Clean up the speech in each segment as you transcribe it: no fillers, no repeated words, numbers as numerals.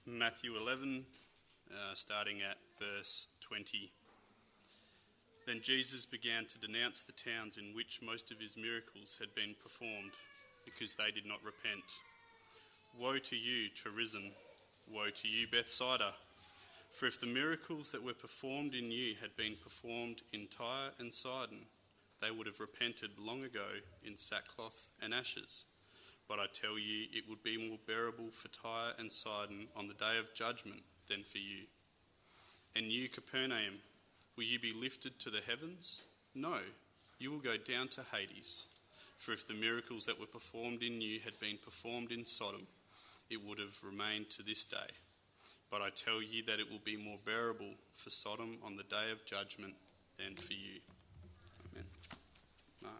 Matthew 11, starting at verse 20. Then Jesus began to denounce the towns in which most of his miracles had been performed, because they did not repent. Woe to you, Chorazin! Woe to you, Bethsaida! For if the miracles that were performed in you had been performed in Tyre and Sidon, they would have repented long ago in sackcloth and ashes. But I tell you, it would be more bearable for Tyre and Sidon on the day of judgment than for you. And you, Capernaum, will you be lifted to the heavens? No, you will go down to Hades. For if the miracles that were performed in you had been performed in Sodom, it would have remained to this day. But I tell you that it will be more bearable for Sodom on the day of judgment than for you. Amen. Mark.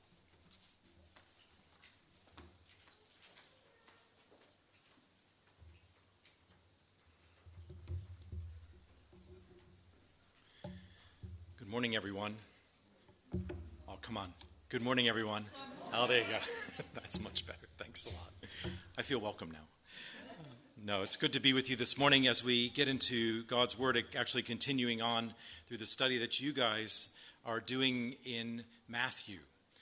Good morning, everyone. Oh, come on. Good morning, everyone. Oh, there you go. That's much better. Thanks a lot. I feel welcome now. No, it's good to be with you this morning as we get into God's Word, actually continuing on through the study that you guys are doing in Matthew.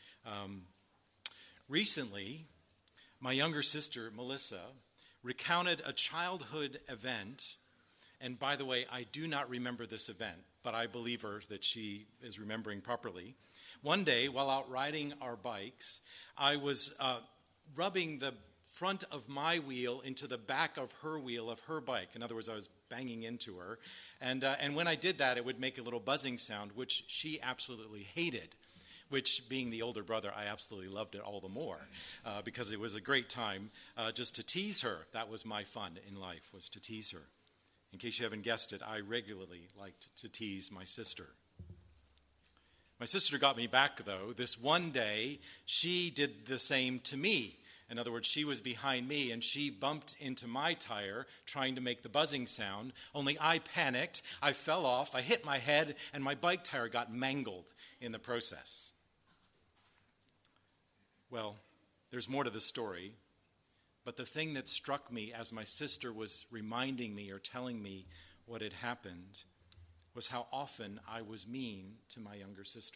Recently, my younger sister, Melissa, recounted a childhood event. And by the way, I do not remember this event, but I believe her that she is remembering properly. One day, while out riding our bikes, I was rubbing the front of my wheel into the back of her wheel of her bike. In other words, I was banging into her. And when I did that, it would make a little buzzing sound, which she absolutely hated, which, being the older brother, I absolutely loved it all the more because it was a great time just to tease her. That was my fun in life, was to tease her. In case you haven't guessed it, I regularly liked to tease my sister. My sister got me back, though. This one day, she did the same to me. In other words, she was behind me, and she bumped into my tire, trying to make the buzzing sound. Only I panicked, I fell off, I hit my head, and my bike tire got mangled in the process. Well, there's more to the story. But the thing that struck me as my sister was reminding me or telling me what had happened was how often I was mean to my younger sister.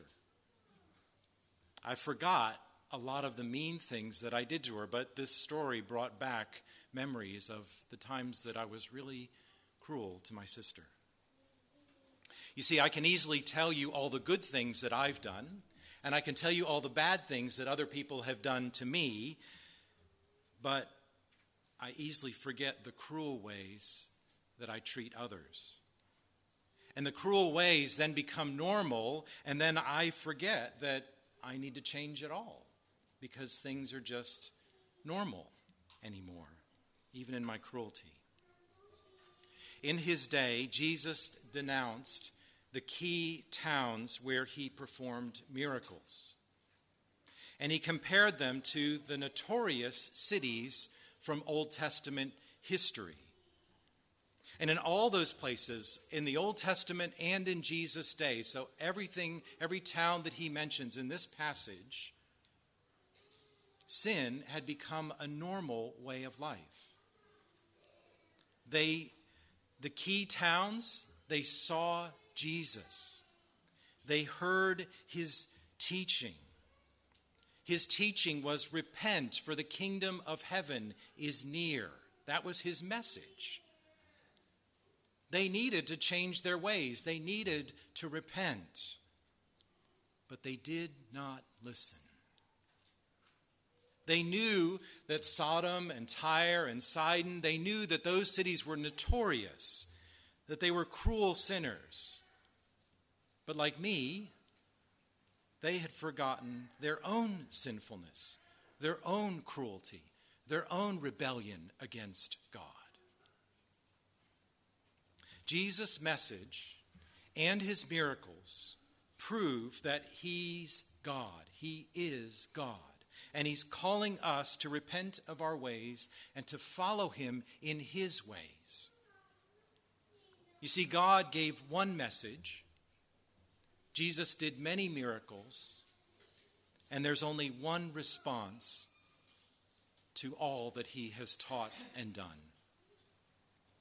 I forgot a lot of the mean things that I did to her, but this story brought back memories of the times that I was really cruel to my sister. You see, I can easily tell you all the good things that I've done, and I can tell you all the bad things that other people have done to me, but I easily forget the cruel ways that I treat others. And the cruel ways then become normal, and then I forget that I need to change it all because things are just normal anymore, even in my cruelty. In his day, Jesus denounced the key towns where he performed miracles. And he compared them to the notorious cities from Old Testament history. And in all those places, in the Old Testament and in Jesus' day, so every town that he mentions in this passage, sin had become a normal way of life. The key towns, they saw Jesus. They heard his teaching. His teaching was, repent, for the kingdom of heaven is near. That was his message. They needed to change their ways. They needed to repent. But they did not listen. They knew that Sodom and Tyre and Sidon, they knew that those cities were notorious, that they were cruel sinners. But like me, they had forgotten their own sinfulness, their own cruelty, their own rebellion against God. Jesus' message and his miracles prove that he's God. He is God. And he's calling us to repent of our ways and to follow him in his ways. You see, God gave one message. Jesus did many miracles, and there's only one response to all that he has taught and done.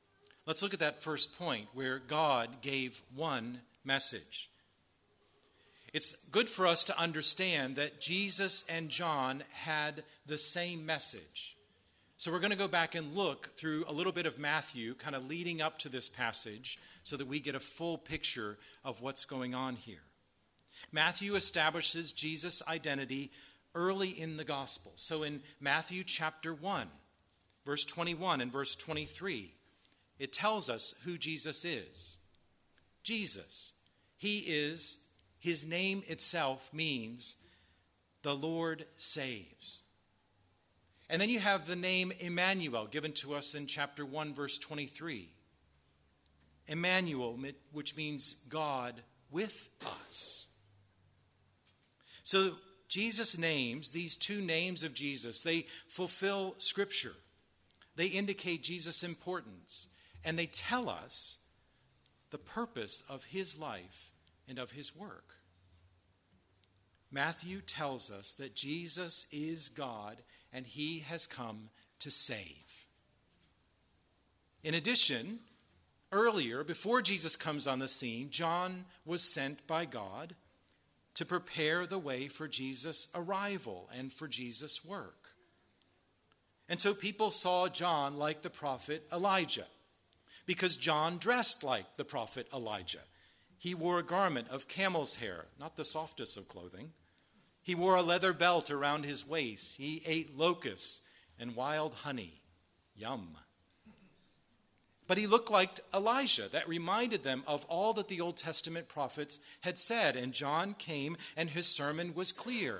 Let's look at that first point where God gave one message. It's good for us to understand that Jesus and John had the same message. So we're going to go back and look through a little bit of Matthew, kind of leading up to this passage, so that we get a full picture of what's going on here. Matthew establishes Jesus' identity early in the gospel. So in Matthew chapter 1, verse 21 and verse 23, it tells us who Jesus is. Jesus, his name itself means the Lord saves. And then you have the name Emmanuel given to us in chapter 1, verse 23. Emmanuel, which means God with us. So Jesus' names, these two names of Jesus, they fulfill Scripture. They indicate Jesus' importance, and they tell us the purpose of his life and of his work. Matthew tells us that Jesus is God and he has come to save. In addition, earlier, before Jesus comes on the scene, John was sent by God to prepare the way for Jesus' arrival and for Jesus' work. And so people saw John like the prophet Elijah, because John dressed like the prophet Elijah. He wore a garment of camel's hair, not the softest of clothing. He wore a leather belt around his waist. He ate locusts and wild honey. Yum. But he looked like Elijah. That reminded them of all that the Old Testament prophets had said. And John came and his sermon was clear.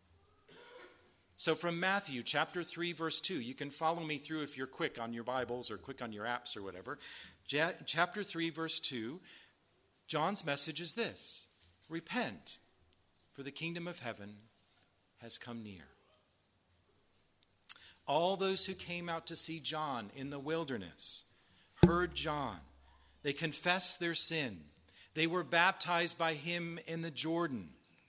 So from Matthew chapter 3, verse 2, you can follow me through if you're quick on your Bibles or quick on your apps or whatever. Chapter 3, verse 2, John's message is this: repent, for the kingdom of heaven has come near. All those who came out to see John in the wilderness heard John. They confessed their sin. They were baptized by him in the Jordan.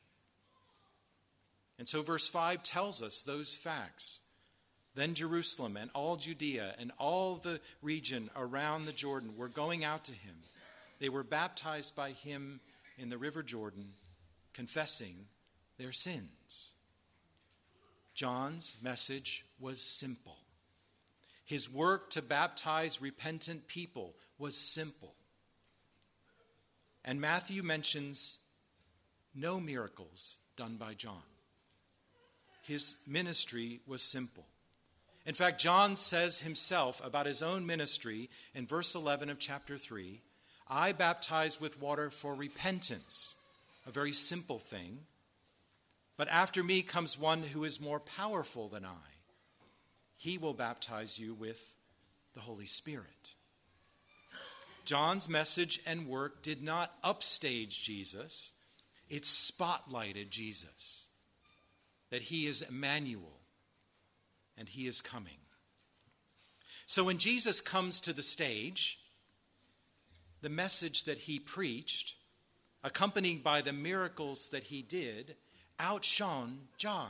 And so verse 5 tells us those facts. Then Jerusalem and all Judea and all the region around the Jordan were going out to him. They were baptized by him in the river Jordan, confessing their sins. John's message was simple. His work to baptize repentant people was simple. And Matthew mentions no miracles done by John. His ministry was simple. In fact, John says himself about his own ministry in verse 11 of chapter 3, I baptize with water for repentance, a very simple thing. But after me comes one who is more powerful than I. He will baptize you with the Holy Spirit. John's message and work did not upstage Jesus. It spotlighted Jesus. That he is Emmanuel and he is coming. So when Jesus comes to the stage, the message that he preached, accompanied by the miracles that he did, outshone John.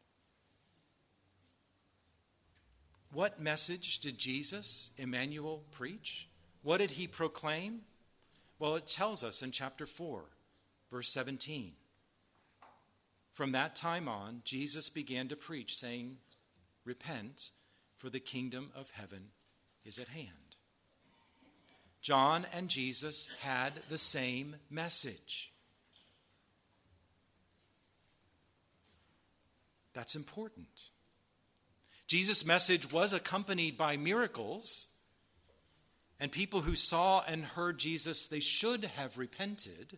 What message did Jesus, Emmanuel, preach? What did he proclaim? Well, it tells us in chapter 4, verse 17. From that time on, Jesus began to preach, saying, repent, for the kingdom of heaven is at hand. John and Jesus had the same message. That's important. Jesus' message was accompanied by miracles, and people who saw and heard Jesus, they should have repented.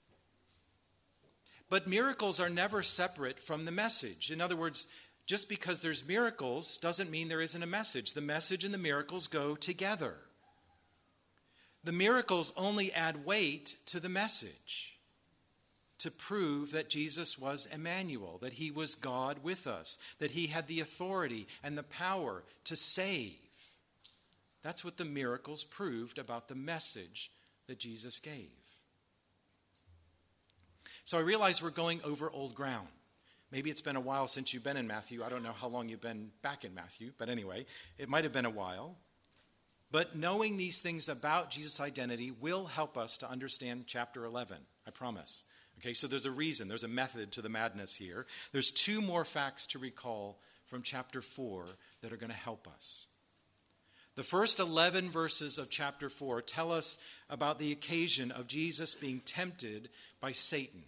But miracles are never separate from the message. In other words, just because there's miracles doesn't mean there isn't a message. The message and the miracles go together. The miracles only add weight to the message to prove that Jesus was Emmanuel, that he was God with us, that he had the authority and the power to save. That's what the miracles proved about the message that Jesus gave. So I realize we're going over old ground. Maybe it's been a while since you've been in Matthew. I don't know how long you've been back in Matthew, but anyway, it might have been a while. But knowing these things about Jesus' identity will help us to understand chapter 11, I promise. Okay, so there's a reason, there's a method to the madness here. There's 2 more facts to recall from chapter 4 that are going to help us. The first 11 verses of chapter 4 tell us about the occasion of Jesus being tempted by Satan.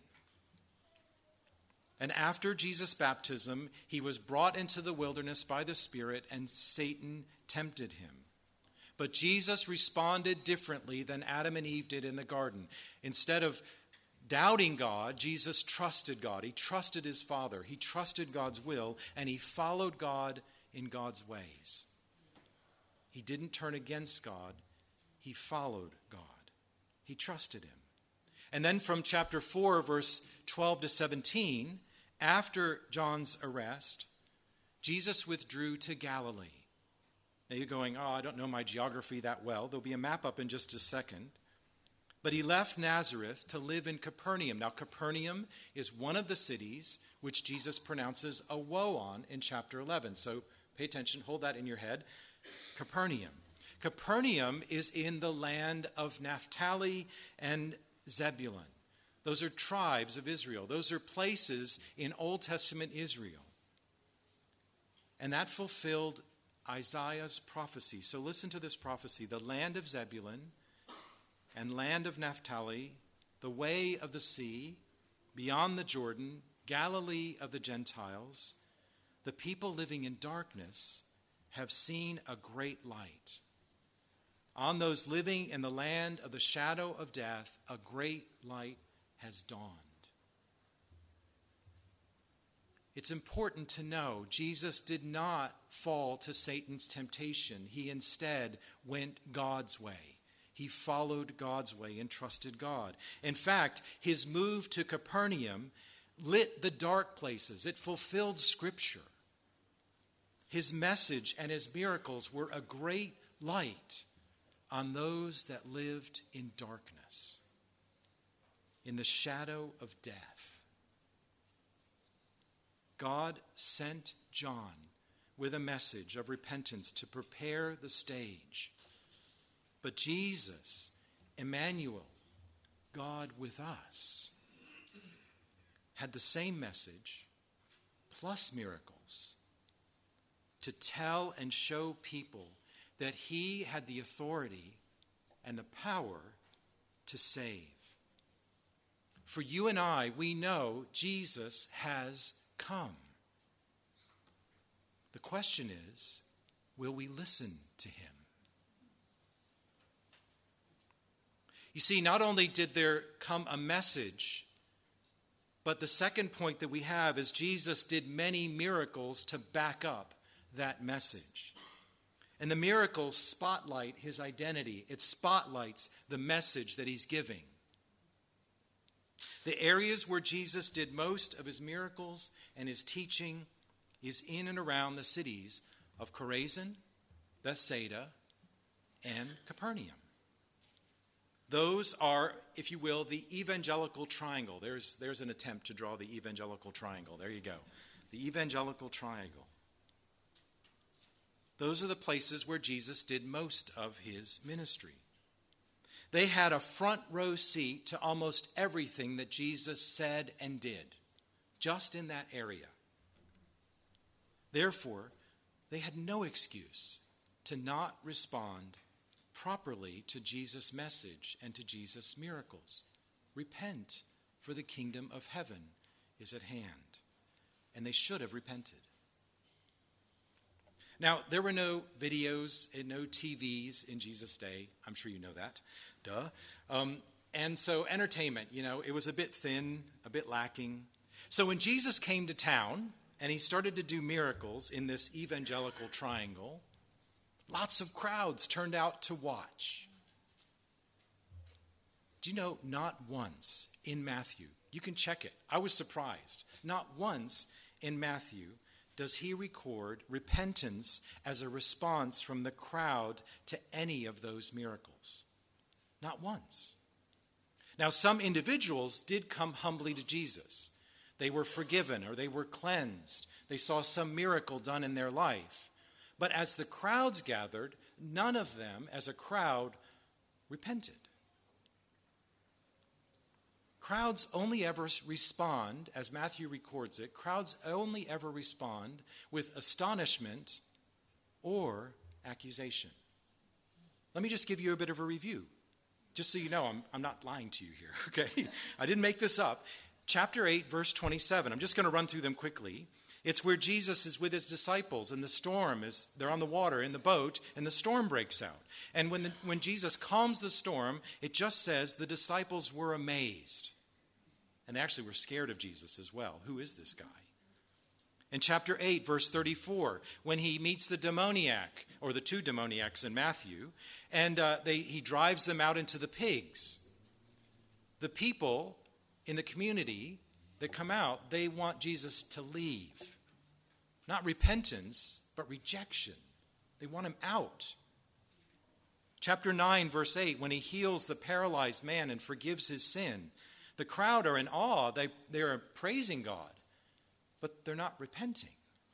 And after Jesus' baptism, he was brought into the wilderness by the Spirit, and Satan tempted him. But Jesus responded differently than Adam and Eve did in the garden. Instead of doubting God, Jesus trusted God. He trusted his Father. He trusted God's will, and he followed God in God's ways. He didn't turn against God. He followed God. He trusted him. And then from chapter 4, verse 12 to 17, after John's arrest, Jesus withdrew to Galilee. Now you're going, oh, I don't know my geography that well. There'll be a map up in just a second. But he left Nazareth to live in Capernaum. Now Capernaum is one of the cities which Jesus pronounces a woe on in chapter 11. So pay attention, hold that in your head. Capernaum. Capernaum is in the land of Naphtali and Zebulun. Those are tribes of Israel. Those are places in Old Testament Israel. And that fulfilled Isaiah's prophecy. So listen to this prophecy. The land of Zebulun and land of Naphtali, the way of the sea, beyond the Jordan, Galilee of the Gentiles, the people living in darkness have seen a great light. On those living in the land of the shadow of death, a great light has dawned. It's important to know Jesus did not fall to Satan's temptation. He instead went God's way. He followed God's way and trusted God. In fact, his move to Capernaum lit the dark places. It fulfilled Scripture. His message and his miracles were a great light on those that lived in darkness, in the shadow of death. God sent John with a message of repentance to prepare the stage. But Jesus, Emmanuel, God with us, had the same message plus miracles to tell and show people that he had the authority and the power to save. For you and I, we know Jesus has come. The question is, will we listen to him? You see, not only did there come a message, but the second point that we have is Jesus did many miracles to back up that message. And the miracles spotlight his identity. It spotlights the message that he's giving. The areas where Jesus did most of his miracles and his teaching is in and around the cities of Chorazin, Bethsaida, and Capernaum. Those are, if you will, the evangelical triangle. There's an attempt to draw the evangelical triangle. There you go. The evangelical triangle. Those are the places where Jesus did most of his ministry. They had a front row seat to almost everything that Jesus said and did, just in that area. Therefore, they had no excuse to not respond properly to Jesus' message and to Jesus' miracles. Repent, for the kingdom of heaven is at hand. And they should have repented. Now, there were no videos and no TVs in Jesus' day. I'm sure you know that. Duh. And so entertainment, it was a bit thin, a bit lacking. So when Jesus came to town and he started to do miracles in this evangelical triangle, lots of crowds turned out to watch. Do you know, not once in Matthew, you can check it, I was surprised, not once in Matthew does he record repentance as a response from the crowd to any of those miracles. Not once. Now, some individuals did come humbly to Jesus. They were forgiven or they were cleansed. They saw some miracle done in their life. But as the crowds gathered, none of them, as a crowd, repented. Crowds only ever respond, as Matthew records it, crowds only ever respond with astonishment or accusation. Let me just give you a bit of a review, just so you know I'm not lying to you here, okay? I didn't make this up. Chapter 8, verse 27. I'm just going to run through them quickly. It's where Jesus is with his disciples, and the storm is, they're on the water in the boat, and the storm breaks out. And when Jesus calms the storm, it just says the disciples were amazed. And they actually were scared of Jesus as well. Who is this guy? In chapter 8, verse 34, when he meets the demoniac, or the two demoniacs in Matthew, and he drives them out into the pigs. The people in the community that come out, they want Jesus to leave. Not repentance, but rejection. They want him out. Chapter 9, verse 8, when he heals the paralyzed man and forgives his sin, the crowd are in awe. They are praising God, but they're not repenting.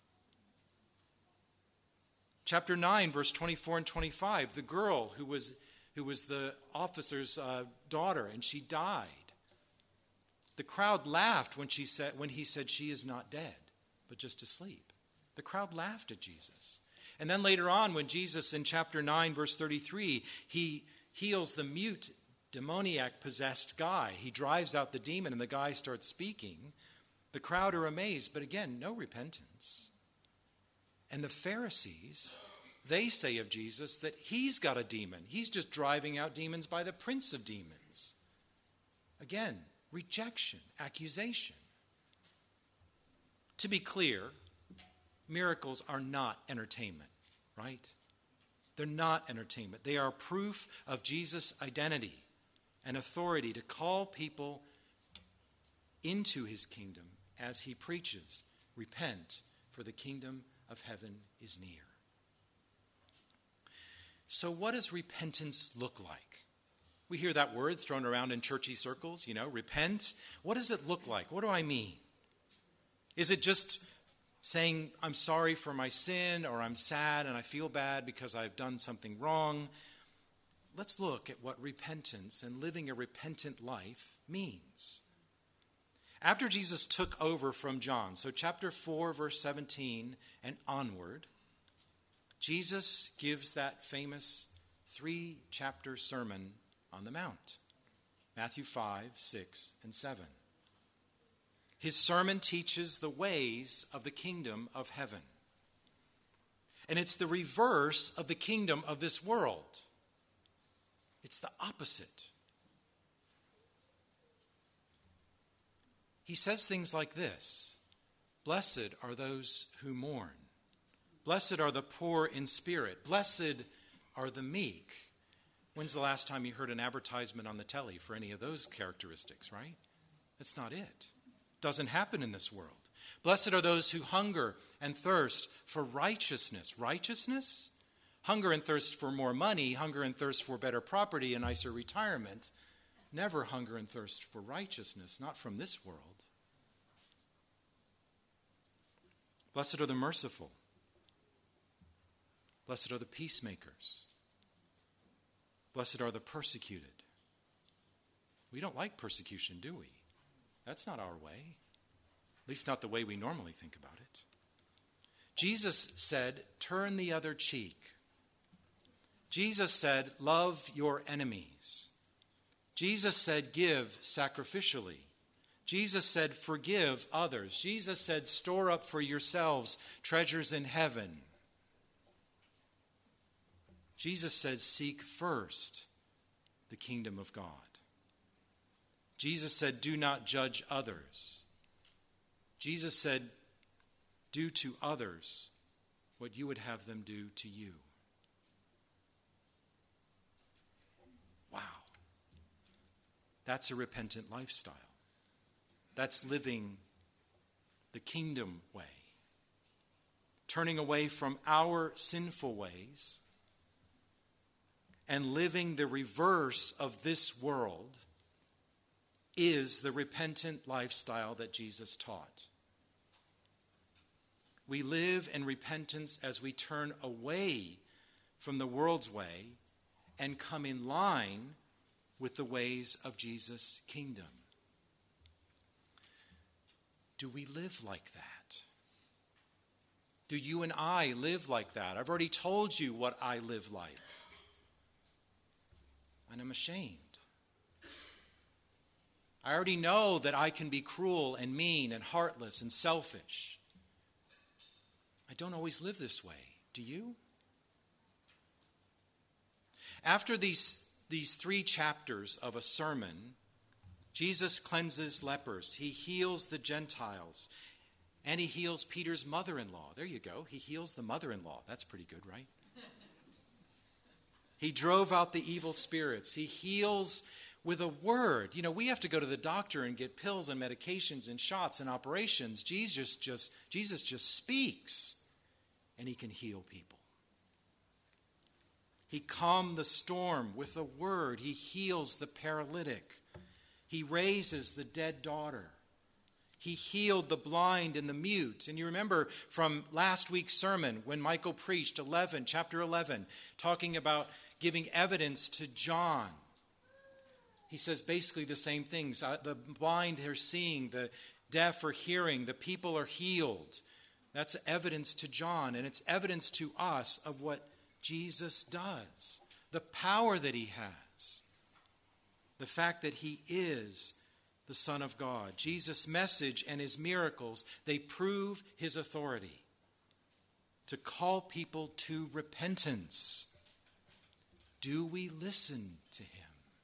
Chapter 9, verse 24 and 25, the girl who was the officer's daughter, and she died. The crowd laughed when he said she is not dead, but just asleep. The crowd laughed at Jesus. And then later on, when Jesus in chapter 9, verse 33, he heals the mute, demoniac-possessed guy. He drives out the demon and the guy starts speaking. The crowd are amazed, but again, no repentance. And the Pharisees, they say of Jesus that he's got a demon. He's just driving out demons by the prince of demons. Again, rejection, accusation. To be clear, miracles are not entertainment, right? They're not entertainment. They are proof of Jesus' identity and authority to call people into his kingdom as he preaches, repent, for the kingdom of heaven is near. So what does repentance look like? We hear that word thrown around in churchy circles, repent. What does it look like? What do I mean? Is it just saying, I'm sorry for my sin, or I'm sad and I feel bad because I've done something wrong? Let's look at what repentance and living a repentant life means. After Jesus took over from John, so chapter 4, verse 17 and onward, Jesus gives that famous 3-chapter sermon on the Mount, Matthew 5, 6, and 7. His sermon teaches the ways of the kingdom of heaven. And it's the reverse of the kingdom of this world. It's the opposite. He says things like this: blessed are those who mourn. Blessed are the poor in spirit. Blessed are the meek. When's the last time you heard an advertisement on the telly for any of those characteristics, right? That's not it. Doesn't happen in this world. Blessed are those who hunger and thirst for righteousness. Righteousness? Hunger and thirst for more money, hunger and thirst for better property, a nicer retirement. Never hunger and thirst for righteousness, not from this world. Blessed are the merciful. Blessed are the peacemakers. Blessed are the persecuted. We don't like persecution, do we? That's not our way. At least not the way we normally think about it. Jesus said, turn the other cheek. Jesus said, love your enemies. Jesus said, give sacrificially. Jesus said, forgive others. Jesus said, store up for yourselves treasures in heaven. Jesus says, seek first the kingdom of God. Jesus said, do not judge others. Jesus said, do to others what you would have them do to you. Wow. That's a repentant lifestyle. That's living the kingdom way. Turning away from our sinful ways and living the reverse of this world is the repentant lifestyle that Jesus taught. We live in repentance as we turn away from the world's way and come in line with the ways of Jesus' kingdom. Do we live like that? Do you and I live like that? I've already told you what I live like. And I'm ashamed. I already know that I can be cruel and mean and heartless and selfish. I don't always live this way. Do you? After these 3 chapters of a sermon, Jesus cleanses lepers. He heals the Gentiles. And he heals Peter's mother-in-law. There you go. He heals the mother-in-law. That's pretty good, right? He drove out the evil spirits. He heals with a word. You know, we have to go to the doctor and get pills and medications and shots and operations. Jesus just speaks, and he can heal people. He calmed the storm with a word. He heals the paralytic. He raises the dead daughter. He healed the blind and the mute. And you remember from last week's sermon when Michael preached chapter 11, talking about giving evidence to John. He says basically the same things. The blind are seeing, the deaf are hearing, the people are healed. That's evidence to John, and it's evidence to us of what Jesus does, the power that he has, the fact that he is the Son of God. Jesus' message and his miracles, they prove his authority to call people to repentance. Do we listen to him?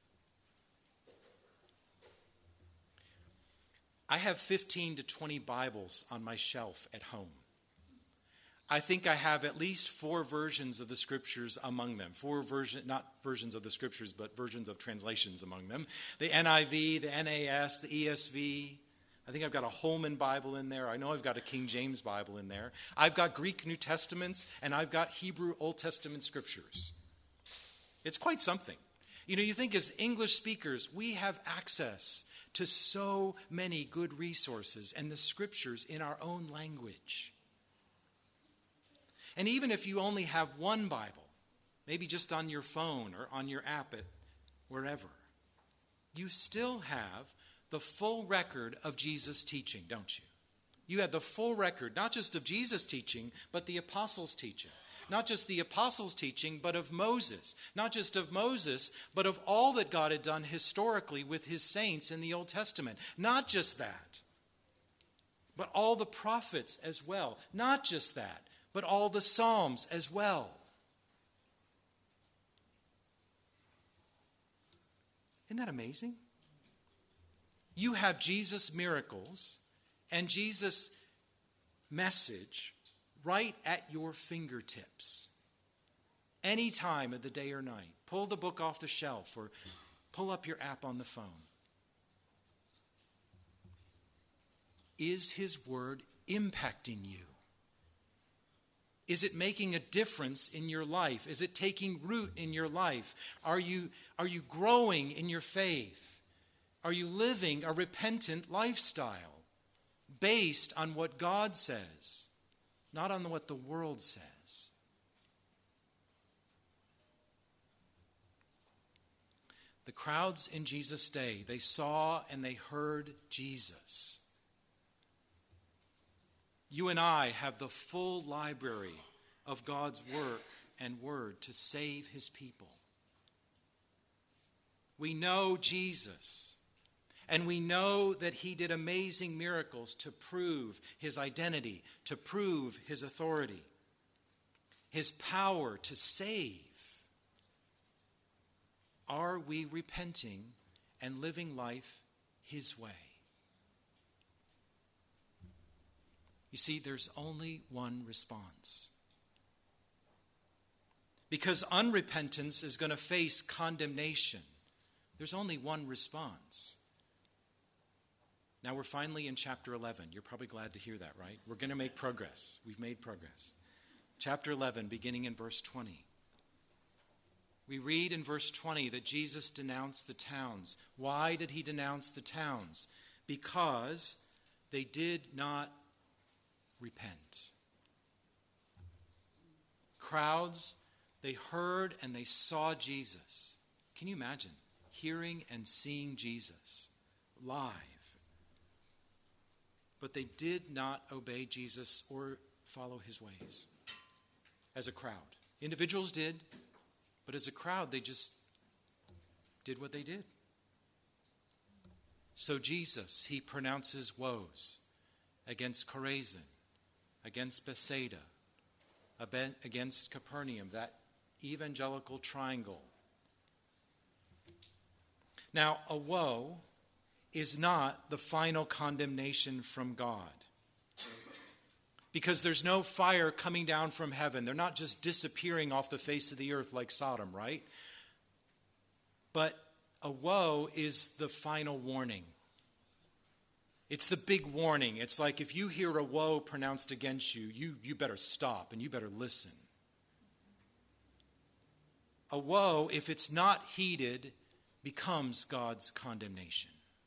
I have 15 to 20 Bibles on my shelf at home. I think I have at least 4 versions of the scriptures among them. Not versions of the scriptures, but versions of translations among them. The NIV, the NAS, the ESV. I think I've got a Holman Bible in there. I know I've got a King James Bible in there. I've got Greek New Testaments, and I've got Hebrew Old Testament scriptures. It's quite something. You know, you think as English speakers, we have access to so many good resources and the scriptures in our own language. And even if you only have one Bible, maybe just on your phone or on your app at wherever, you still have the full record of Jesus' teaching, don't you? You had the full record, not just of Jesus' teaching, but the apostles' teaching. Not just the apostles' teaching, but of Moses. Not just of Moses, but of all that God had done historically with his saints in the Old Testament. Not just that, but all the prophets as well. Not just that, but all the Psalms as well. Isn't that amazing? You have Jesus' miracles and Jesus' message right at your fingertips. Any time of the day or night. Pull the book off the shelf or pull up your app on the phone. Is his word impacting you? Is it making a difference in your life? Is it taking root in your life? Are you growing in your faith? Are you living a repentant lifestyle based on what God says, not on what the world says? The crowds in Jesus' day, they saw and they heard Jesus. You and I have the full library of God's work and word to save his people. We know Jesus, and we know that he did amazing miracles to prove his identity, to prove his authority, his power to save. Are we repenting and living life his way? You see, there's only one response. Because unrepentance is going to face condemnation. There's only one response. Now we're finally in chapter 11. You're probably glad to hear that, right? We're going to make progress. We've made progress. Chapter 11, beginning in verse 20. We read in verse 20 that Jesus denounced the towns. Why did he denounce the towns? Because they did not repent. Crowds They heard and they saw Jesus. Can you imagine hearing and seeing Jesus live? But they did not obey Jesus or follow his ways as a crowd. Individuals did, but as a crowd, they just did what they did. So Jesus, he pronounces woes against Chorazin, against Bethsaida, against Capernaum, that evangelical triangle. Now, a woe is not the final condemnation from God, because there's no fire coming down from heaven. They're not just disappearing off the face of the earth like Sodom, right? But a woe is the final warning. It's the big warning. It's like if you hear a woe pronounced against you, you better stop and you better listen. A woe, if it's not heeded, becomes God's condemnation.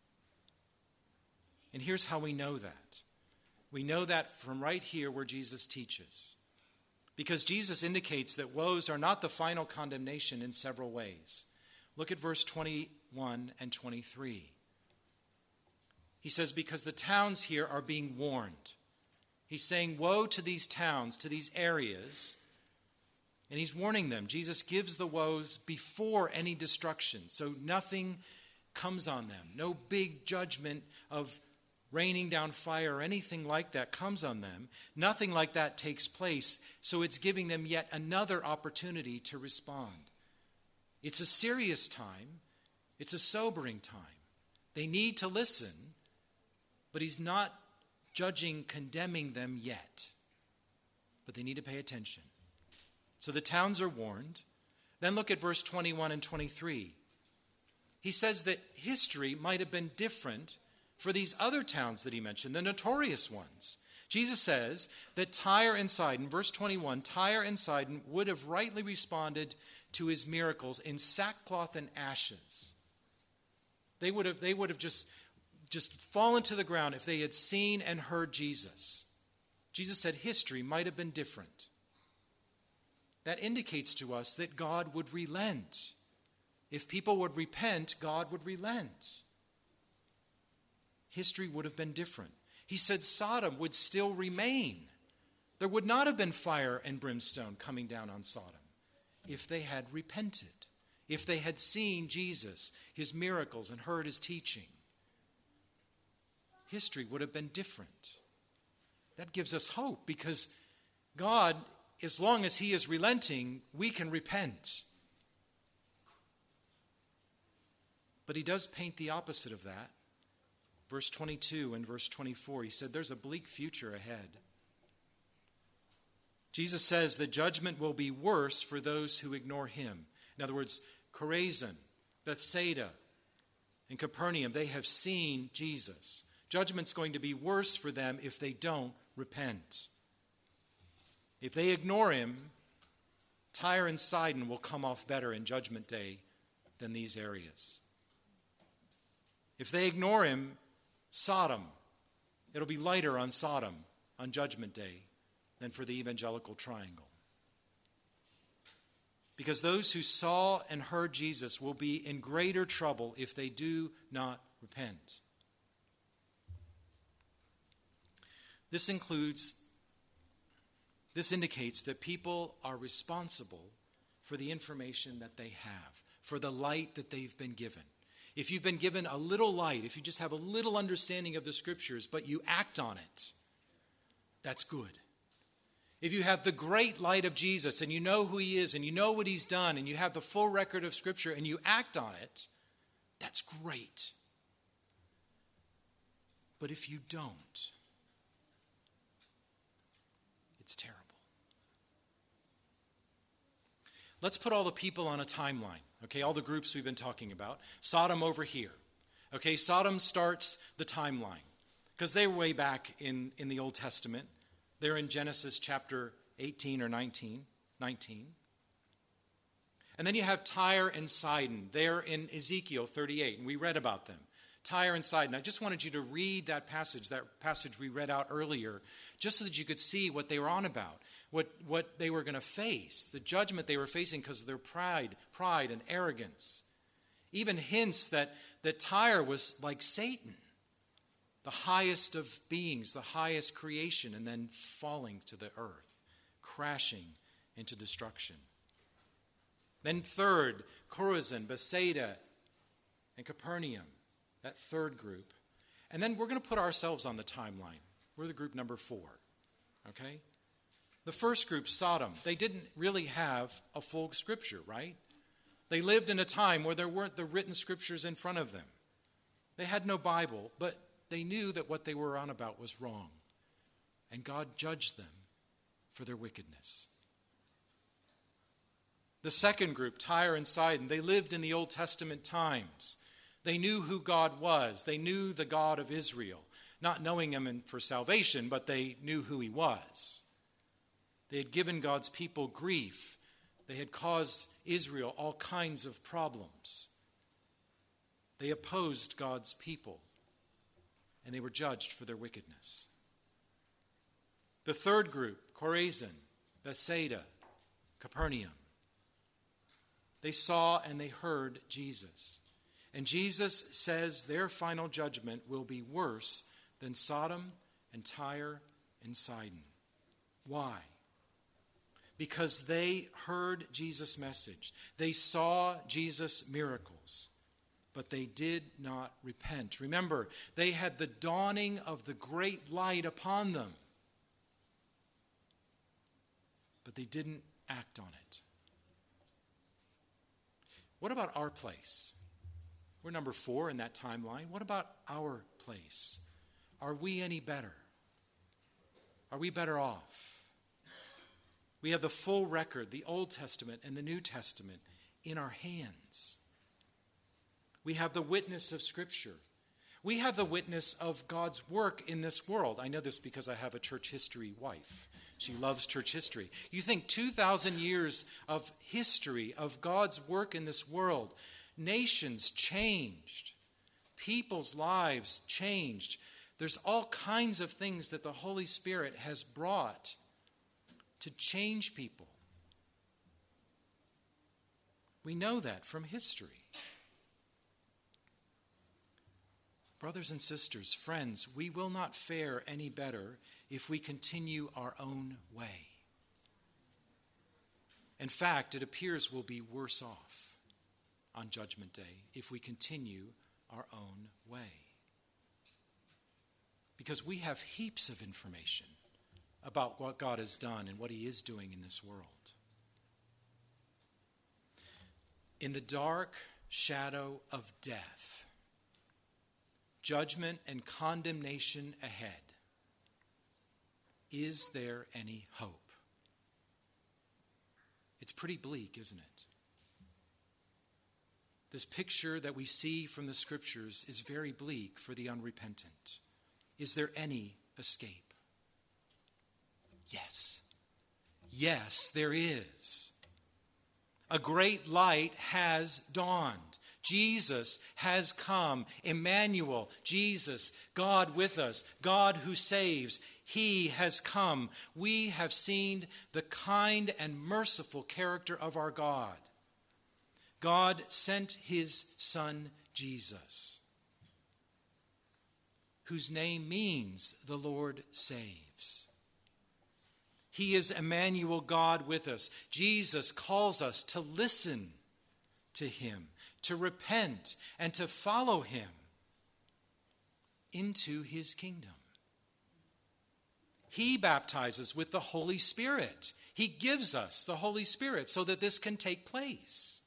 And here's how we know that. We know that from right here where Jesus teaches. Because Jesus indicates that woes are not the final condemnation in several ways. Look at verse 21 and 23. He says, because the towns here are being warned. He's saying, woe to these towns, to these areas. And he's warning them. Jesus gives the woes before any destruction. So nothing comes on them. No big judgment of raining down fire or anything like that comes on them. Nothing like that takes place. So it's giving them yet another opportunity to respond. It's a serious time. It's a sobering time. They need to listen, but he's not judging, condemning them yet. But they need to pay attention. So the towns are warned. Then look at verse 21 and 23. He says that history might have been different for these other towns that he mentioned, the notorious ones. Jesus says that Tyre and Sidon, verse 21, Tyre and Sidon would have rightly responded to his miracles in sackcloth and ashes. They would have just fallen to the ground if they had seen and heard Jesus. Jesus said history might have been different. That indicates to us that God would relent. If people would repent, God would relent. History would have been different. He said Sodom would still remain. There would not have been fire and brimstone coming down on Sodom if they had repented, if they had seen Jesus, his miracles, and heard his teaching. History would have been different. That gives us hope because God, as long as he is relenting, we can repent. But he does paint the opposite of that. Verse 22 and verse 24, he said there's a bleak future ahead. Jesus says the judgment will be worse for those who ignore him. In other words, Chorazin, Bethsaida, and Capernaum, they have seen Jesus. Judgment's going to be worse for them if they don't repent. If they ignore him, Tyre and Sidon will come off better in Judgment Day than these areas. If they ignore him, Sodom, it'll be lighter on Sodom on Judgment Day than for the evangelical triangle. Because those who saw and heard Jesus will be in greater trouble if they do not repent. This indicates that people are responsible for the information that they have, for the light that they've been given. If you've been given a little light, if you just have a little understanding of the scriptures, but you act on it, that's good. If you have the great light of Jesus and you know who he is and you know what he's done and you have the full record of scripture and you act on it, that's great. But if you don't, it's terrible. Let's put all the people on a timeline. Okay, all the groups we've been talking about. Sodom over here. Okay, Sodom starts the timeline because they're way back in the Old Testament. They're in Genesis chapter 18 or 19. And then you have Tyre and Sidon. They're in Ezekiel 38, and we read about them. Tyre and Sidon. I just wanted you to read that passage we read out earlier, just so that you could see what they were on about. what they were going to face, the judgment they were facing because of their pride and arrogance. Even hints that Tyre was like Satan, the highest of beings, the highest creation, and then falling to the earth, crashing into destruction. Then third, Chorazin, Bethsaida, and Capernaum, that third group. And then we're going to put ourselves on the timeline. We're the group number 4, okay? The first group, Sodom, they didn't really have a full scripture, right? They lived in a time where there weren't the written scriptures in front of them. They had no Bible, but they knew that what they were on about was wrong. And God judged them for their wickedness. The second group, Tyre and Sidon, they lived in the Old Testament times. They knew who God was. They knew the God of Israel. Not knowing him for salvation, but they knew who he was. They had given God's people grief. They had caused Israel all kinds of problems. They opposed God's people, and they were judged for their wickedness. The third group, Chorazin, Bethsaida, Capernaum, they saw and they heard Jesus. And Jesus says their final judgment will be worse than Sodom and Tyre and Sidon. Why? Because they heard Jesus' message. They saw Jesus' miracles, but they did not repent. Remember, they had the dawning of the great light upon them, but they didn't act on it. What about our place? We're number 4 in that timeline. What about our place? Are we any better? Are we better off? We have the full record, the Old Testament and the New Testament, in our hands. We have the witness of Scripture. We have the witness of God's work in this world. I know this because I have a church history wife. She loves church history. You think 2,000 years of history of God's work in this world, nations changed, people's lives changed. There's all kinds of things that the Holy Spirit has brought to change people. We know that from history. Brothers and sisters, friends, we will not fare any better if we continue our own way. In fact, it appears we'll be worse off on Judgment Day if we continue our own way. Because we have heaps of information about what God has done and what he is doing in this world. In the dark shadow of death, judgment and condemnation ahead, is there any hope? It's pretty bleak, isn't it? This picture that we see from the Scriptures is very bleak for the unrepentant. Is there any escape? Yes. Yes, there is. A great light has dawned. Jesus has come. Emmanuel, Jesus, God with us, God who saves. He has come. We have seen the kind and merciful character of our God. God sent his Son, Jesus, whose name means the Lord saves. He is Emmanuel, God with us. Jesus calls us to listen to him, to repent, and to follow him into his kingdom. He baptizes with the Holy Spirit. He gives us the Holy Spirit so that this can take place.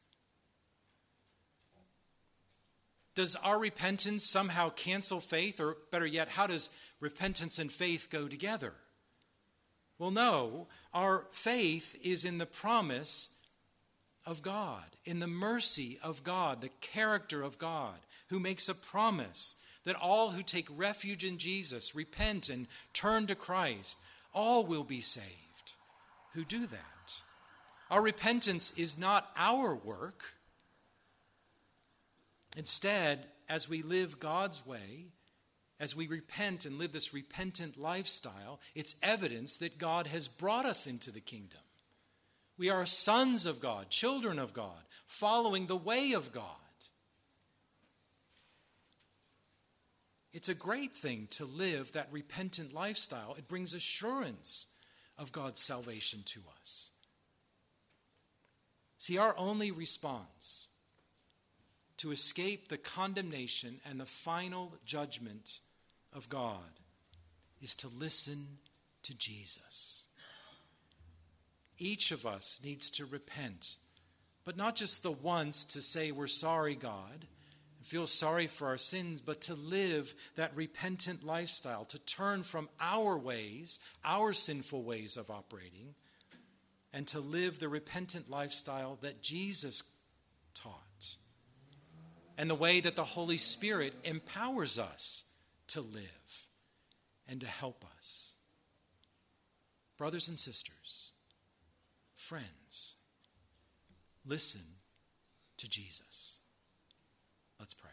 Does our repentance somehow cancel faith? Or better yet, how does repentance and faith go together? Well, no. Our faith is in the promise of God, in the mercy of God, the character of God, who makes a promise that all who take refuge in Jesus, repent and turn to Christ, all will be saved who do that. Our repentance is not our work. Instead, as we live God's way, as we repent and live this repentant lifestyle, it's evidence that God has brought us into the kingdom. We are sons of God, children of God, following the way of God. It's a great thing to live that repentant lifestyle. It brings assurance of God's salvation to us. See, our only response to escape the condemnation and the final judgment of God is to listen to Jesus. Each of us needs to repent, but not just the once to say we're sorry, God, and feel sorry for our sins, but to live that repentant lifestyle, to turn from our ways, our sinful ways of operating, and to live the repentant lifestyle that Jesus taught, and the way that the Holy Spirit empowers us to live and to help us. Brothers and sisters, friends, listen to Jesus. Let's pray.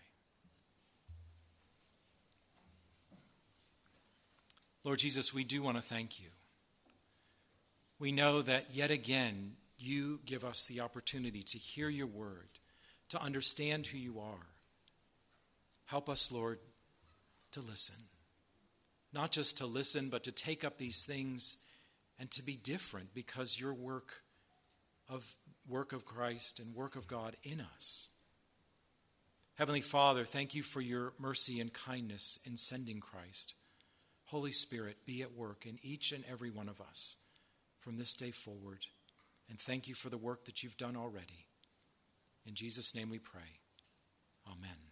Lord Jesus, we do want to thank you. We know that yet again you give us the opportunity to hear your word, to understand who you are. Help us, Lord, to listen. Not just to listen, but to take up these things and to be different because your work of Christ and work of God in us. Heavenly Father, thank you for your mercy and kindness in sending Christ. Holy Spirit, be at work in each and every one of us from this day forward. And thank you for the work that you've done already. In Jesus' name we pray. Amen.